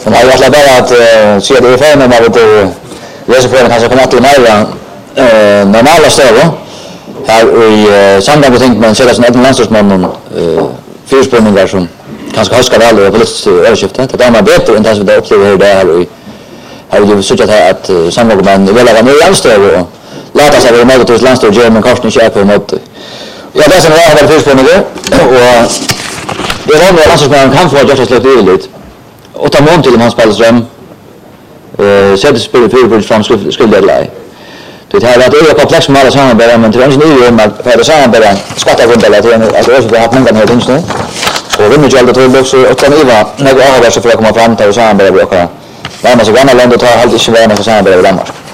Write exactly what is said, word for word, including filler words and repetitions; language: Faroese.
Men jag vill bara att se det i formen av att läsa för kanske komma till mer eh normala stöd. Här i samband med tänkt man ser att en landslagsman eh fyrspårningar som kanske har ska väl på lite överskiftet. Det är man bättre än det som det upplever där i har ju så att att sammanhållna vill vara mer anstöd och låta sig vara med till landslag German kanske inte är på något. Ja, det som jag har fyrspårningar och det var nog alltså man kan få just lite ytligt. Och ta mån till hans spelström. Eh sätter spelet för på fram skulle lägga. Det här är det komplext med alla samarbete men det är inte ju med för det samarbete skatta runt eller till alltså det har många med things nu. Och vi måste ju alltid också och ta ner när vi har så för att komma fram till samarbete och kan. Men så gärna länder tar halt inte vara med samarbete i Danmark.